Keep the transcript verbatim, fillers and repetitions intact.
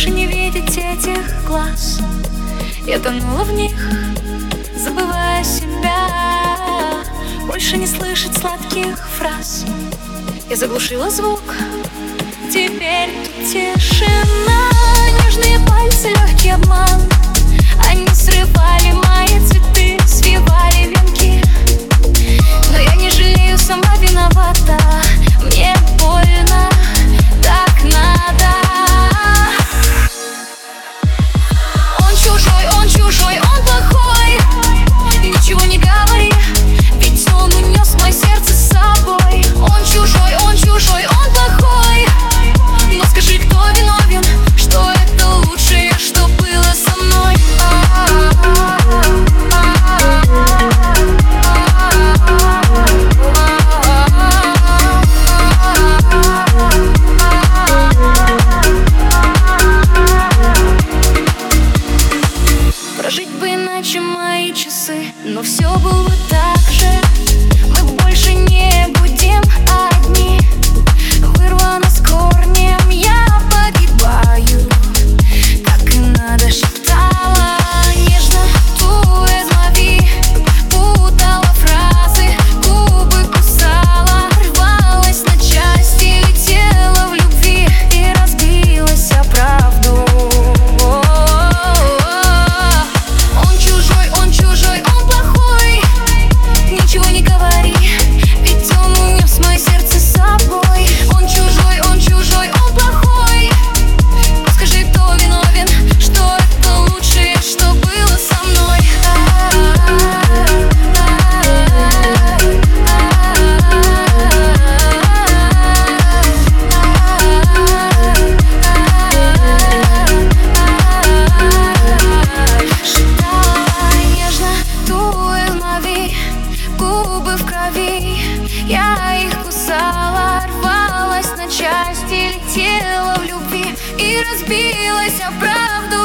больше не видеть этих глаз. Я тонула в них, забывая себя, больше не слышать сладких фраз. Я заглушила звук, теперь тут тишина. Нежные пальцы, легкий обман, они срывали мои цветы, свивали венки. Но я не жалею, сама виновата, мне больно, так надо. Он чужой, он чужой, он плохой. Ничего не говори, ведь он унес мое сердце с собой. Он чужой, он чужой, он плохой. Но скажи, кто виновен, что это лучшее, что было со мной. Прожить бы иначе мои часы, но все было так же. Мы больше не будем одни. Вырвано с корнем, я погибаю, как и надо, шептала нежно ту эзлови. Путала фразы, губы кусала, рвалась на части, летела в любви и разбилась о правду. Он чужой, он чужой, он плохой. Ничего не говори, ведь он унес мое сердце с собой. Он чужой, он чужой, он плохой. Скажи, кто виновен, что это лучшее, что было со мной. Шептала нежно ту эзлови, губы в крови. Я их кусала, рвалась на части, летела в любви и разбилась о правду.